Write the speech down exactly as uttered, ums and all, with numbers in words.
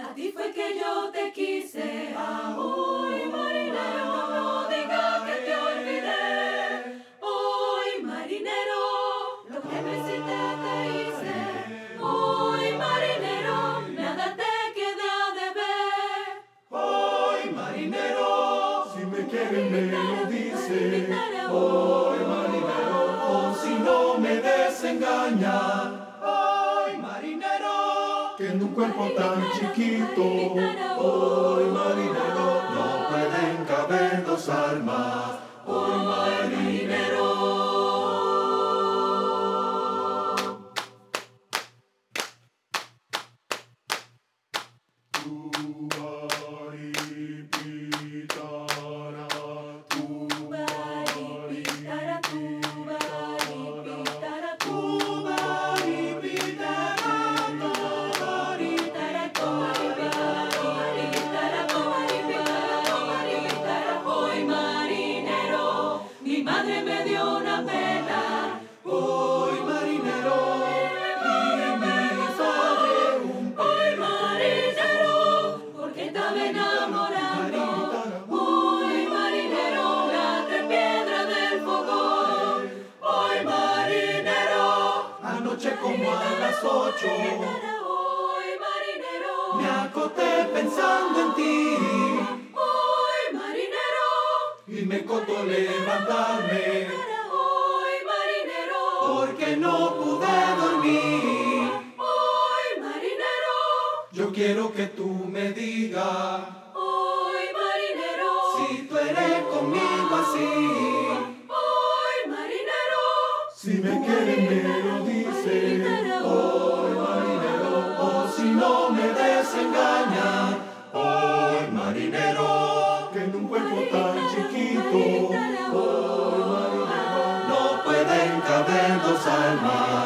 A ti fue que yo te quise, hoy marinero, no digas que te olvidé. Hoy marinero, lo que me hiciste te hice. Hoy marinero, nada te queda de ver. Hoy marinero, si me quieres me lo dice. Hoy marinero, o si no me desengaña. Hoy marinero, que en un cuerpo tan chiquito. Hoy marinero, no pueden caber dos almas. Hoy marinero. Hoy marinero, mi madre me dio una pena. Hoy marinero, y mi padre un Hoy marinero, porque estaba enamorado. Hoy marinero, la tres piedras del fogón. Hoy marinero, anoche como a las ocho hoy marinero, me acosté pensando en ti hoy marinero, y me costó levantarme hoy marinero, porque no pude dormir. hoy marinero, Yo quiero que tú me digas hoy marinero, si tú eres conmigo así. hoy marinero, Si me quieres me lo dices. Hoy marinero, o si no me desengaña. Hoy marinero, que en un cuerpo tan chiquito. Hoy marinero, no pueden caber dos almas.